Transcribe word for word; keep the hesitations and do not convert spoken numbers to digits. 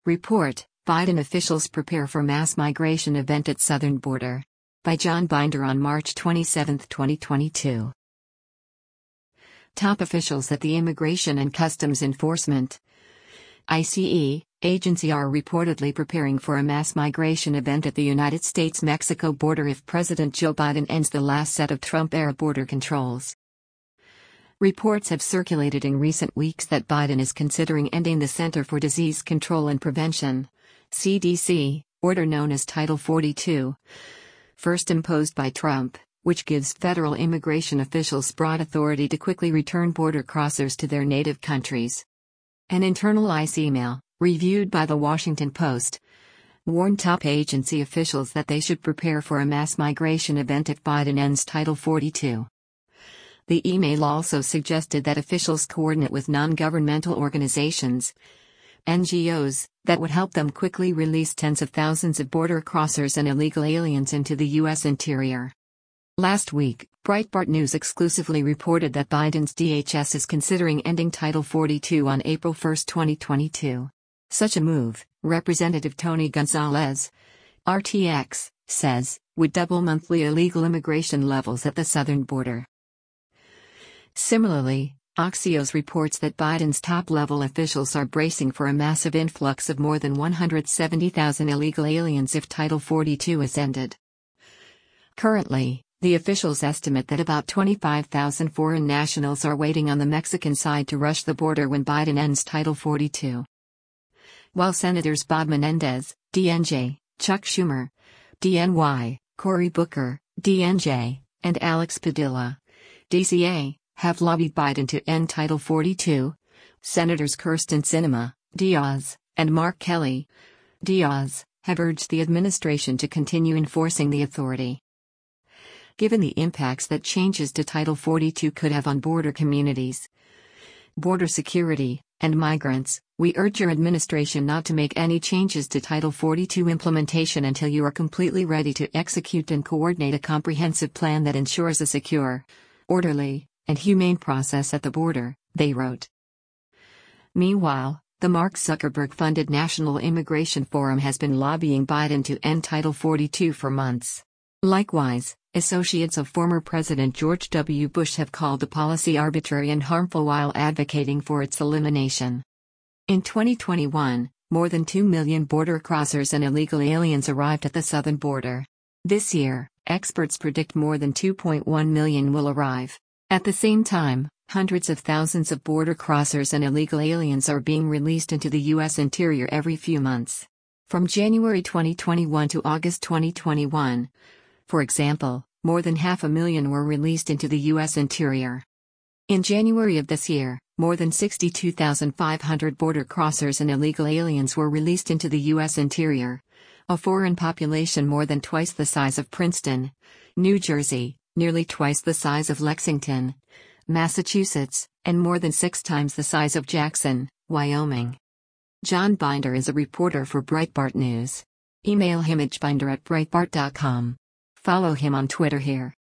Report, Biden officials prepare for mass migration event at southern border. By John Binder on March twenty-seventh, twenty twenty-two. Top officials at the Immigration and Customs Enforcement I C E agency are reportedly preparing for a mass migration event at the United States-Mexico border if President Joe Biden ends the last set of Trump-era border controls. Reports have circulated in recent weeks that Biden is considering ending the Center for Disease Control and Prevention (C D C) order known as Title forty-two, first imposed by Trump, which gives federal immigration officials broad authority to quickly return border crossers to their native countries. An internal I C E email, reviewed by The Washington Post, warned top agency officials that they should prepare for a mass migration event if Biden ends Title forty-two. The email also suggested that officials coordinate with non-governmental organizations, N G Os, that would help them quickly release tens of thousands of border crossers and illegal aliens into the U S interior. Last week, Breitbart News exclusively reported that Biden's D H S is considering ending Title forty-two on April first, twenty twenty-two. Such a move, Representative Tony Gonzalez, R T X, says, would double monthly illegal immigration levels at the southern border. Similarly, Axios reports that Biden's top-level officials are bracing for a massive influx of more than one hundred seventy thousand illegal aliens if Title forty-two is ended. Currently, the officials estimate that about twenty-five thousand foreign nationals are waiting on the Mexican side to rush the border when Biden ends Title forty-two. While Senators Bob Menendez, D N J, Chuck Schumer, D N Y, Cory Booker, D N J, and Alex Padilla, D C A, have lobbied Biden to end Title forty-two, Senators Kyrsten Sinema, Diaz, and Mark Kelly, Diaz, have urged the administration to continue enforcing the authority. Given the impacts that changes to Title forty-two could have on border communities, border security, and migrants, we urge your administration not to make any changes to Title forty-two implementation until you are completely ready to execute and coordinate a comprehensive plan that ensures a secure, orderly, and humane process at the border, they wrote. Meanwhile, the Mark Zuckerberg-funded National Immigration Forum has been lobbying Biden to end Title forty-two for months. Likewise, associates of former President George W. Bush have called the policy arbitrary and harmful while advocating for its elimination. In twenty twenty-one, more than two million border crossers and illegal aliens arrived at the southern border. This year, experts predict more than two point one million will arrive. At the same time, hundreds of thousands of border crossers and illegal aliens are being released into the U S interior every few months. From January twenty twenty-one to August twenty twenty-one, for example, more than half a million were released into the U S interior. In January of this year, more than sixty-two thousand five hundred border crossers and illegal aliens were released into the U S interior, a foreign population more than twice the size of Princeton, New Jersey, nearly twice the size of Lexington, Massachusetts, and more than six times the size of Jackson, Wyoming. John Binder is a reporter for Breitbart News. Email him at binder at breitbart dot com. Follow him on Twitter here.